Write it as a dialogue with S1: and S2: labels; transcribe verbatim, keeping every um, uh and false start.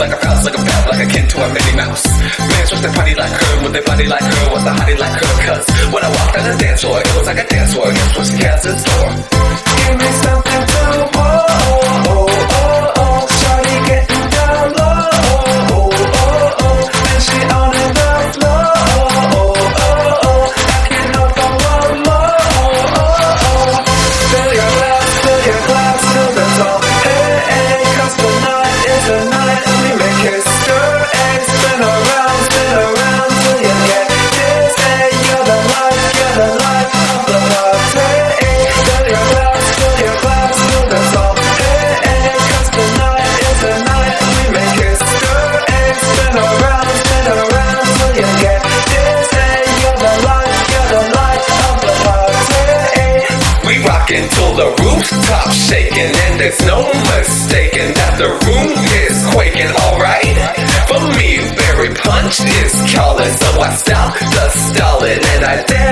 S1: like a bounce, like a bounce, like akin to a Minnie Mouse. Man, switch their body like her, with their body like her, what's the hottie like her? Cause when I walked on the dance floor, it was like a dance floor, guess what she has in store? Give me something to oh, oh, oh, oh, oh. Shawty getting down low, oh, oh, oh, oh. And she on the floor, oh, oh, oh, oh. Backing up on one more, oh, oh, oh. Fill your glass, fill your glass till there's all. Hey, hey, cause tonight is the night and we make it stir and spin around, spin around till you get this. Hey, you're the life, you're the life of the party. Fill your glass, fill your glass till there's all. Hey, hey, cause tonight is the night and we make it stir and spin around, spin around till you get this. Hey, you're the life, you're the life of the party. We rockin' till the rooftop shaking, and there's no mistaking that the room is quaking, alright? For me, Berry Punch is calling, so I stop the stalling and I dance